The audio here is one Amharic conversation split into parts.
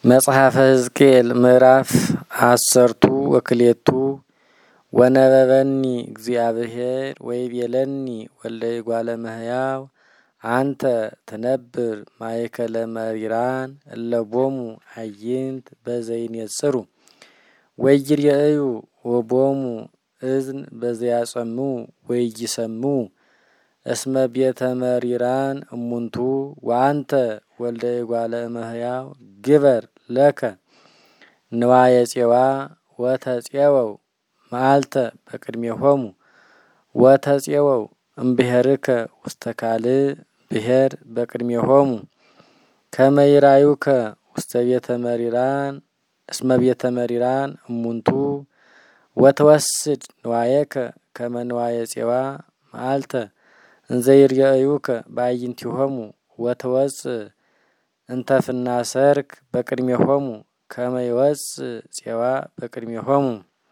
መጽሐፈ ሕዝቅኤል ምዕራፍ 10 ወክሌቱ ወነበበኒ እግዚአብሔር ወይቤለኒ ወልደ እጓለ እመሕያው አንተ ትነብር ማእከለ መሪራን እለቦሙ አዕይንት በዘይኔጽሩ ወይሬእዩ ወቦሙ እዝን በዘያጸምዑ ወይሰምዑ እስመ ቤተ መሪራን እሙንቱ ወአንተ ወልደ እጓለ እመሕያው ግበር ለከ ንዋየ ፄዋ ወተፄወው መዓልተ በቅድሜሆሙ ወተፄወው እምብሔርከ ውስተ ካልእ ብሔር በቅድሜሆሙ ከመ ይራዩከ ውስተ ቤተ መሪራን እስመ ቤተ መሪራን እሙንቱ ወተወስድ ንዋየከ ከመ ንዋየ ፄዋ መዓልተ እንዘ ይሬእዩከ በአዕይንቲሆሙ ወተወፅእ እንተ ፍናሰርክ በቅድሜሆሙ ከመ ይወፅእ ፄዋ በቅድሜሆሙ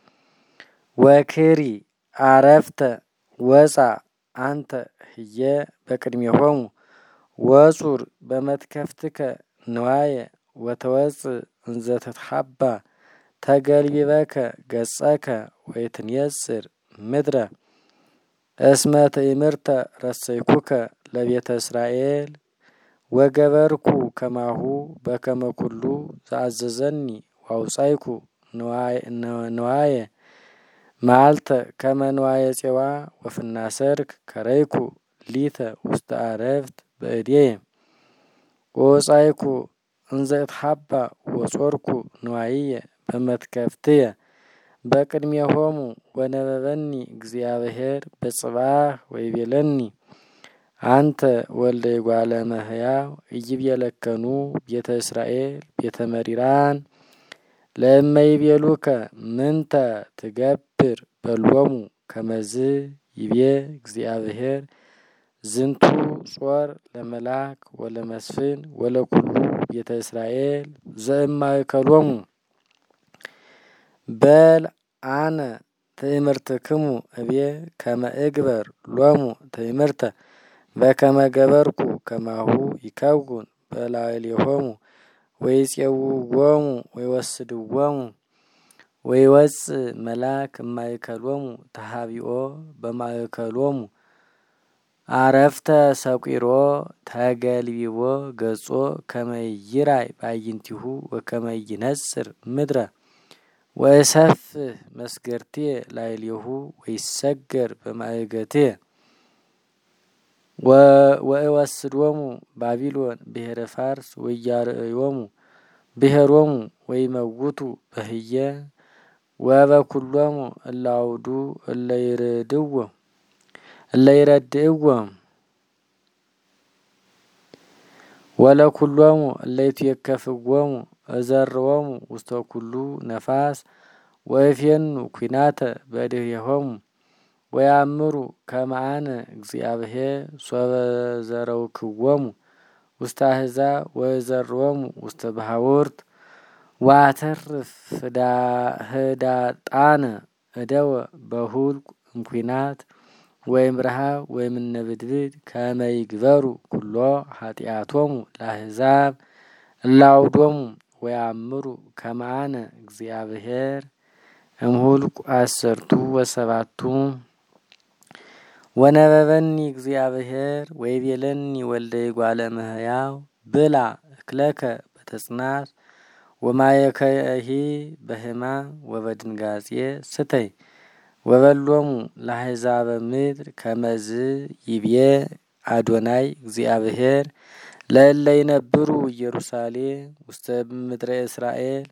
ወክሪ አረፍተ ወፃእ አንተ ህየ በቅድሜሆሙ ወጹር በመትከፍትከ ንዋየ ወተወፅእ እንዘ ትትሐባ ተገልቢበከ ገጸከ ወይትኔጽር ምድረ እስመ ትእምርተ ረሰይኩከ ለቤተ እስራኤል ወገበርኩ ከማሁ በከመ ኩሉ ዘአዘዘኒ ዋውጻይኩ ንዋየ መዓልተ ከመ ንዋየ ፄዋ ወፍናሰርክ ከረይኩ ሊተ ውስተ አረፍት በእዴየ ወወጻይኩ እንዘ እትሐባ ወጾርኩ ንዋይየ በመትከፍትየ በቅድሜሆሙ ወነበበኒ እግዚአብሔር በጽባሕ ወይቤለኒ አንተ ወልደ እጓለ እመሕያው ኢይቤለከኑ ቤተ እስራኤል ቤተ መሪራን ለእመ ይቤሉከ ምንተ ትገብር በሎሙ ከመዝ ይቤ እግዚአብሔር ዝንቱ ጾር ለመላክ ወለመስፍን ወለኩሉ ቤተ እስራኤል ዘእማእከሎሙ በል አነ ትእምርትክሙ እቤ ከመ እግበር ሎሙ ትእምርተ በከመ ገበርኩ ከማሁ ይከውን በላዕሌሆሙ ወይፄውዎሙ ወይወስድዎሙ ወይወፅእ መልአክ እማእከሎሙ ተሃቢኦ በማእከሎሙ አረፍተ ሰቂሮ ተገልቢቦ ገጾ ከመ ይራይ በአዕይንቲሁ ወከመ ይነጽር ምድረ ወእሰፍህ መስገርትየ ላዕሌሁ ወይሰገር በማእገትየ ወእወስዶሙ ባቢሎን ብሔረ ፋርስ ወያርእዮሙ ብሔሮሙ ወይመውቱ በህየ ወበኩሎሙ እለ አውዱ እለ ይረድእዎ ወለኩሎሙ እለ ይትዌከፍዎሙ እዘርዎሙ ውስተ ኩሉ ነፋስ ወእፌኑ ኩናተ በድኅሬሆሙ ወያእምሩ ከመ አነ እግዚአብሔር ሶበ ዘረውክዎሙ ውስተ አሕዛብ ወእዘርዎሙ ውስተ ባሕውርት ወአተርፍ ህዳጣነ እደወ በሁልቁ እምኩናት ወይም ረሃብ ወይም እምነብድብድ ከመ ይግበሩ ኩሎ ኃጢአቶሙ ለአሕዛብ እለ አውዶሙ ወያእምሩ ከመ አነ እግዚአብሔር እምሁልቁ 17 ወነበበኒ እግዚአብሔር ወይቤለኒ ወልደ እጓለ እመሕያው ብላ እክለከ በተጽናት ወማየከሂ በሕማም ወበድንጋጼ ስተይ ወበሎሙ ለአሕዛበ ምድር ከመዝ ይቤ አዶናይ እግዚአብሔር ለእለ ይነብሩ ኢየሩሳሌም ውስተ ምድረ እስራኤል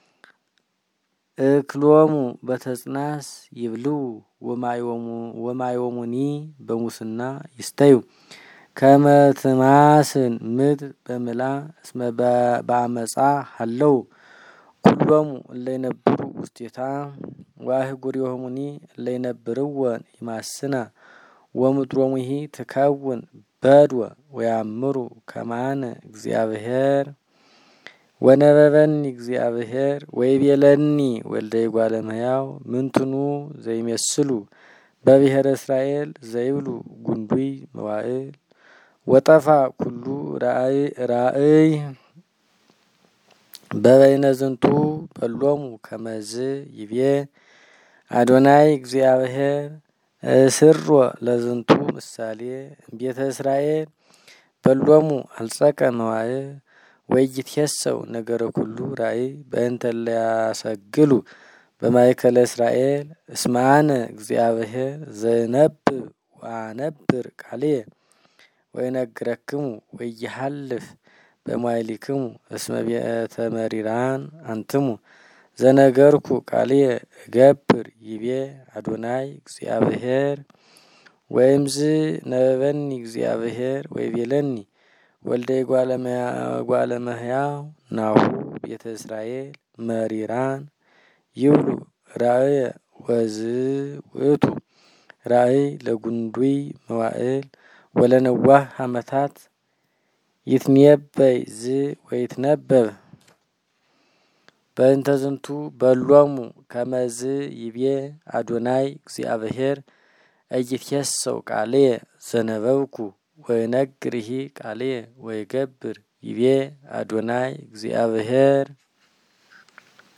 እክሎሙ በተጽናስ ይብልው ወማዮሙኒ በሙስና ይስተዩ ከመ ትማስን ምድር በምላ እስመ በአመፃ ሀለው ኩሎሙ እለ ይነብሩ ውስቴታ ወአህጉሪሆሙኒ እለ ይነብርወን ይማስና ወምድሮሙሂ ትከውን በድወ ወያእምሩ ከመ አነ እግዚአብሔር ወነበበኒ እግዚአብሔር ወይቤለኒ ወልደ እጓለ እመሕያው ምንትኑ ዘይመስሉ በብሔረ እስራኤል ዘይብሉ ጉንዱይ መዋዕል ወጠፋ ኩሉ ራእይ በበይነ ዝንቱ በሎሙ ከመዝ ይቤ አዶናይ እግዚአብሔር እስሮ ለዝንቱ ምሳሌ ቤተ እስራኤል በሎሙ አልጸቀ መዋዕ ወይትየሰው ነገረ ኩሉ ራእይ በእንተ ለያሰግሉ በማእከለ እስራኤል እስማነ እግዚአብሔር ዘነብብ ወአነብር ቃልየ ወይነግረክሙ ወይሃልፍ በማይሊክሙ እስመ ቤተ መሪራን አንትሙ ዘነገርኩ ቃልየ እገብር ይቤ አዶናይ እግዚአብሔር ወይምዝ ነበበኒ እግዚአብሔር ወይቤለኒ ወልደ ጓለ እመሕያው ናሁ ቤተ እስራኤል መሪራን ይብሉ ራእየ ወዝ ውእቱ ራእይ ለጉንዱይ መዋዕል ወለነዋህ ዓመታት ይትነበይ ዝ ወይትነበብ በእንተ ዝንቱ በሎሙ ከመዝ ይቤ አዶናይ እግዚአብሔር እይትየሰው ቃልየ ዘነበብኩ ወይነግርሂ ቃልየ ወይገብር ይቤ አዶናይ እግዚአብሔር